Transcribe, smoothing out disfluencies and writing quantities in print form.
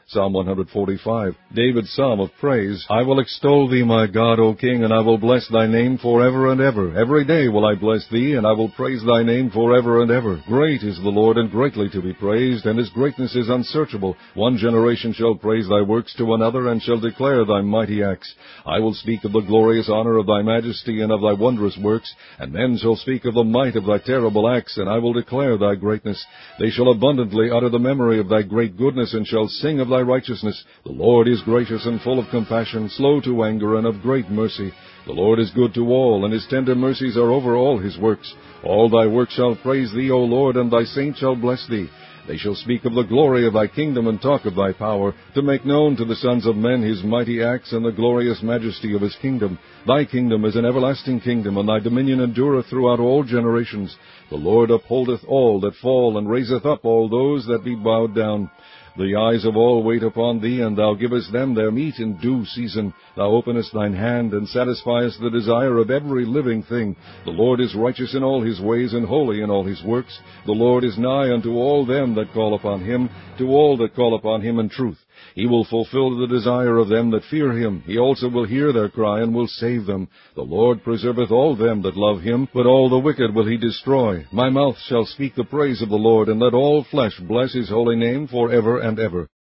Psalm 145, David's psalm of praise. I will extol thee, my God, O King, and I will bless thy name forever and ever. Every day will I bless thee, and I will praise thy name forever and ever. Great is the Lord, and greatly to be praised, and his greatness is unsearchable. One generation shall praise thy works to another, and shall declare thy mighty acts. I will speak of the glorious honor of thy majesty, and of thy wondrous works, and men shall speak of the might of thy terrible acts, and I will declare thy greatness. They shall abundantly utter the memory of thy great goodness, and shall sing of thy righteousness. The Lord is gracious and full of compassion, slow to anger, and of great mercy. The Lord is good to all, and his tender mercies are over all his works. All thy works shall praise thee, O Lord, and thy saints shall bless thee. They shall speak of the glory of thy kingdom, and talk of thy power, to make known to the sons of men his mighty acts, and the glorious majesty of his kingdom. Thy kingdom is an everlasting kingdom, and thy dominion endureth throughout all generations. The Lord upholdeth all that fall, and raiseth up all those that be bowed down. The eyes of all wait upon thee, and thou givest them their meat in due season. Thou openest thine hand, and satisfiest the desire of every living thing. The Lord is righteous in all his ways, and holy in all his works. The Lord is nigh unto all them that call upon him, to all that call upon him in truth. He will fulfill the desire of them that fear him. He also will hear their cry, and will save them. The Lord preserveth all them that love him, but all the wicked will he destroy. My mouth shall speak the praise of the Lord, and let all flesh bless his holy name for ever and ever.